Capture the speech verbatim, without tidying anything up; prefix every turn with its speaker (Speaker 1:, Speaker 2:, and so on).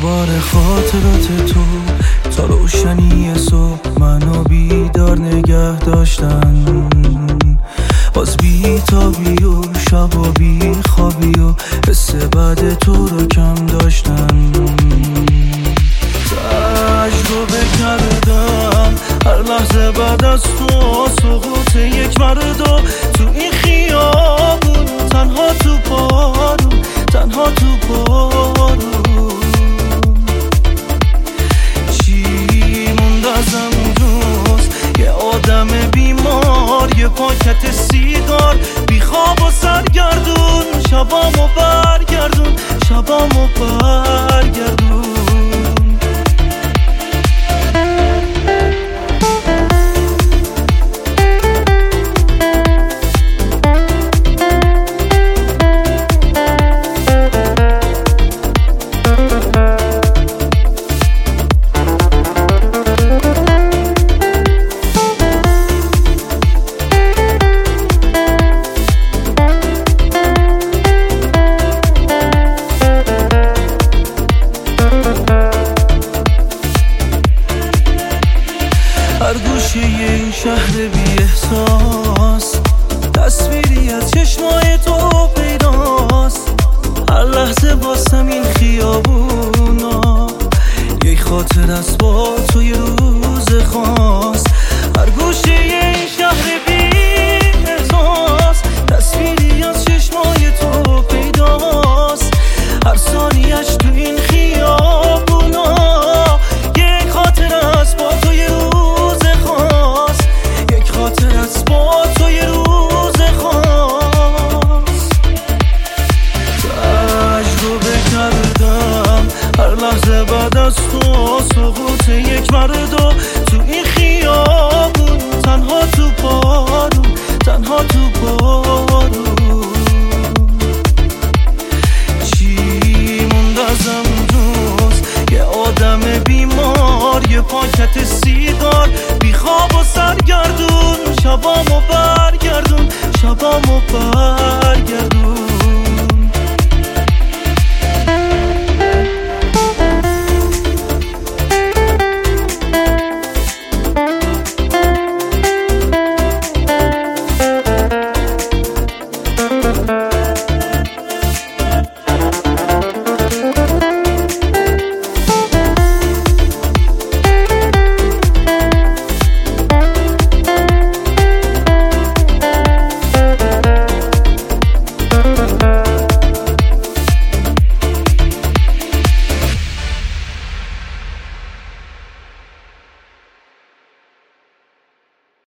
Speaker 1: دوباره خاطرات تو تا روشنی صبح منو بیدار نگه داشتن، باز بی تابی و شب و بی خوابی و حس بعد تو رو کم داشتن. تجربه کردم هر لحظه بعد از تو سقوط یک مرد و تو این خیابون، تنها تو بارون، تنها تو بارون. چی موند از امروز؟ یه آدم بیمار، یه پاکت سیگار، بی خواب و سرگردون، شبامو برگردون، شبامو برگردون. هر گوشه این شهر بی احساس تصویری از چشمای تو پیداست. هر لحظه واسم این خیابونا یک خاطر است با تو یه روز خاص. هر گوشه این شهر بی احساس تصویری از چشمای تو پیداست. هر ثانیه‌اش تو این خیابونا یک خاطر است با تو یه روز خاص، یک خاطر است با تو یه روز خاص. تجربه کردم هر لحظه بعد از تو سقوط یک مرد و تو این خیابون، تنها تو بارون، تنها تو بارون. چی موند از امروز؟ یه آدم بیمار، یه پاکت سیگار، بی خواب و سرگردون، شبامو برگردون، شبامو برگردون.